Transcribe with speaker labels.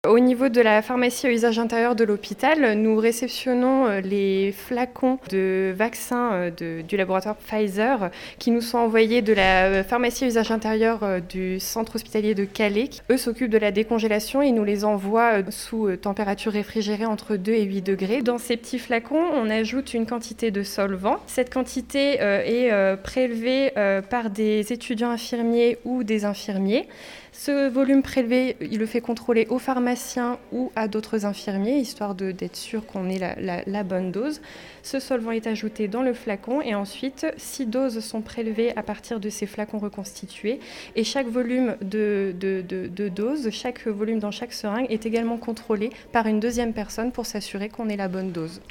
Speaker 1: Au niveau de la pharmacie à usage intérieur de l'hôpital, nous réceptionnons les flacons de vaccins du laboratoire Pfizer qui nous sont envoyés de la pharmacie à usage intérieur du centre hospitalier de Calais. Eux s'occupent de la décongélation et nous les envoient sous température réfrigérée entre 2 et 8 degrés. Dans ces petits flacons, on ajoute une quantité de solvant. Cette quantité est prélevée par des étudiants infirmiers ou des infirmiers. Ce volume prélevé, il le fait contrôler aux pharmaciens ou à d'autres infirmiers, histoire d'être sûr qu'on ait la bonne dose. Ce solvant est ajouté dans le flacon et ensuite, 6 doses sont prélevées à partir de ces flacons reconstitués. Et chaque volume de dose, chaque volume dans chaque seringue est également contrôlé par une deuxième personne pour s'assurer qu'on ait la bonne dose.